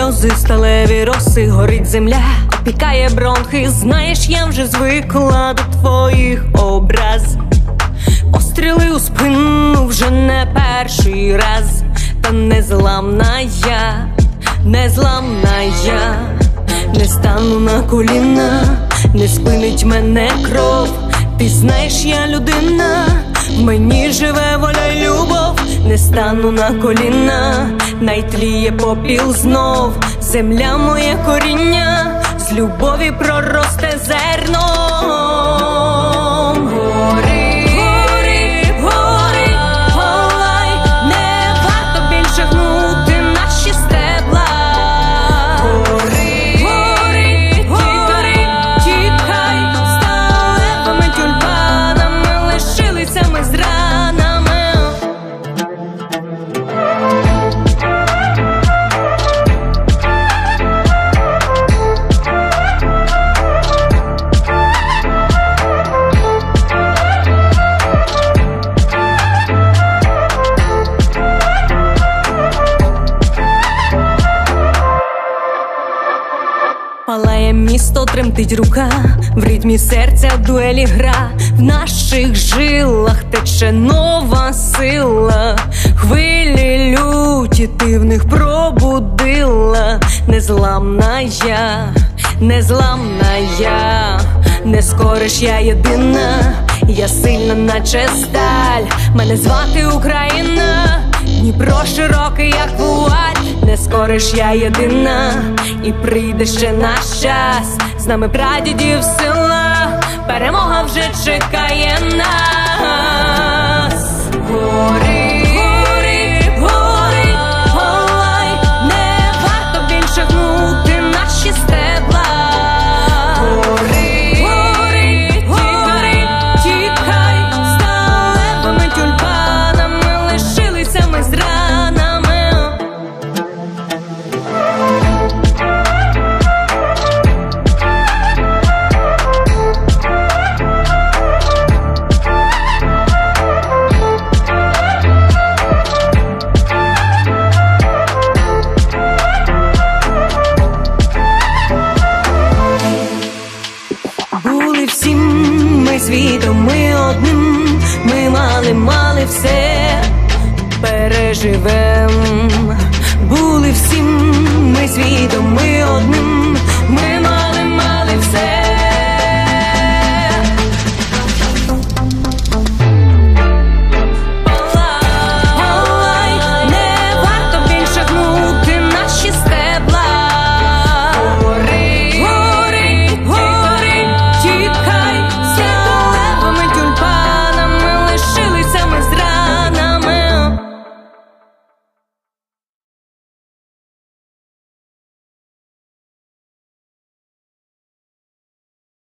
сльози, сталеві роси, горить земля, опікає бронхи. Знаєш, я вже звикла до твоїх образ. Постріли у спину вже не перший раз. Та незламна я, незламна я. Не стану на коліна, не спинить мене кров. Ти знаєш, я людина, в мені живе воля й любов. Не стану на коліна, найтліє попіл знов. Земля моє коріння, з любові проросте зерно. Гори, гори, гори, голай, не варто більше гнути наші стебла. Гори, гори, гори, тікай, сталевими тюльпанами лишилися ми з ранами. Палає місто, тремтить рука, в ритмі серця дуелі гра. В наших жилах тече нова сила, хвилі люті ти в них пробудила. Незламна я, незламна я, не скориш, я єдина, я сильна, наче сталь. Мене звати Україна, Дніпро широкий, як вуаль. Не скориш, я єдина, і прийде ще наш час. З нами прадідів сила, перемога вже чекає нас. Гори, гори, гори, голай, не варто більше гнути наші стебла. Гори, гори, гори, тікай, сталевими тюльпанами лишилися ми з ранами. Були всім ми світом, ми одним, ми мали все, переживем. Були всім ми світом, ми одним,